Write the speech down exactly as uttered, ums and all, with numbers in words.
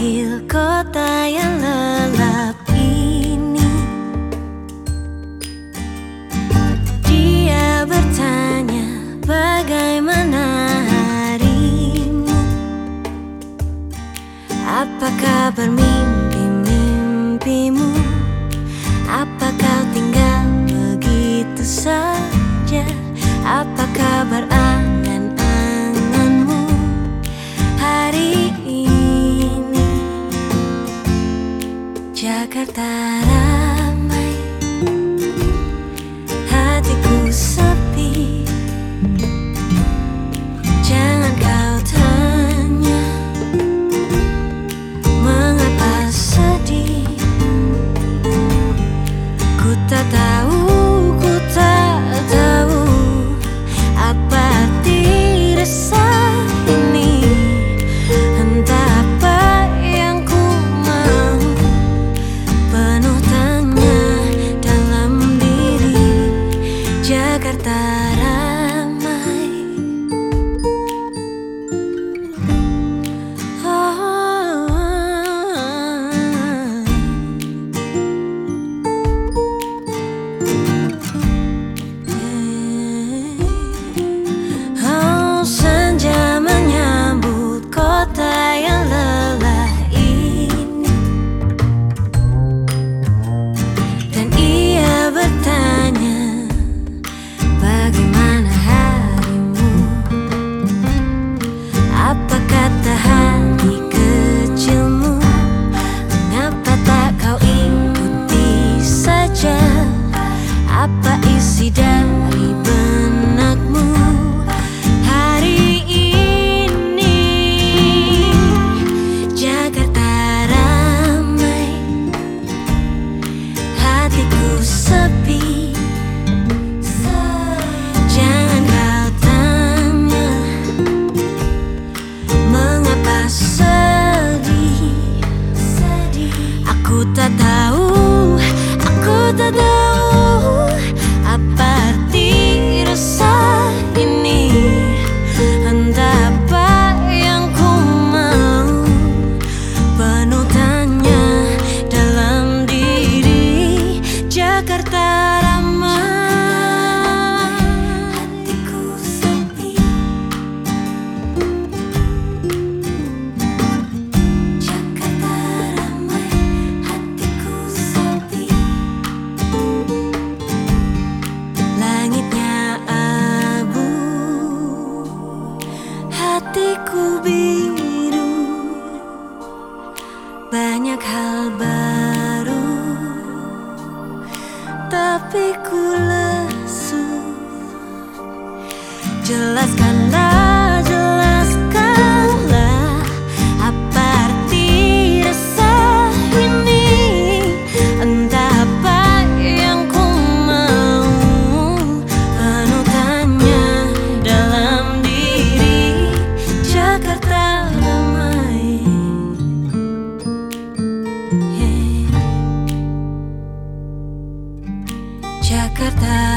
memanggil kota yang lelap ini. Dia bertanya, bagaimana harimu? Apa kabar mimpi-mimpimu? Apa kau tinggal begitu saja? Apa kabar angan-anganmu hari ini? Jakarta ramai, hatiku sepi. Jangan kau tanya mengapa sedih. Ku tak tahu, ku tak tahu apa arti resah ini. Entah apa yang ku mau, penuh tanya dalam diri. Jakarta ramai, oh, oh, senja menyambut kota yang lelah ini. Dan ia bertanya, bagaimana harimu? Apa kata hati kecilmu? Mengapa tak kau ikuti saja? Apa isi dari benakmu hari ini? Jakarta ramai, hatiku sepi. Jangan kau tanya mengapa sedih. Aku tak tahu, aku tak tahu apa arti resah ini. Entah apa yang ku mau, penuh tanya dalam diri. Jakarta ramai, hatiku sepi. Jakarta ramai, hatiku sepi. Langitnya abu, hatiku biru. Banyak hal baru, tapi ku lesu. Jelaskanlah, jelaskanlah apa arti resah ini. Entah apa yang ku mau, penuh tanya dalam diri. Jakarta ramai, yeah. Jakarta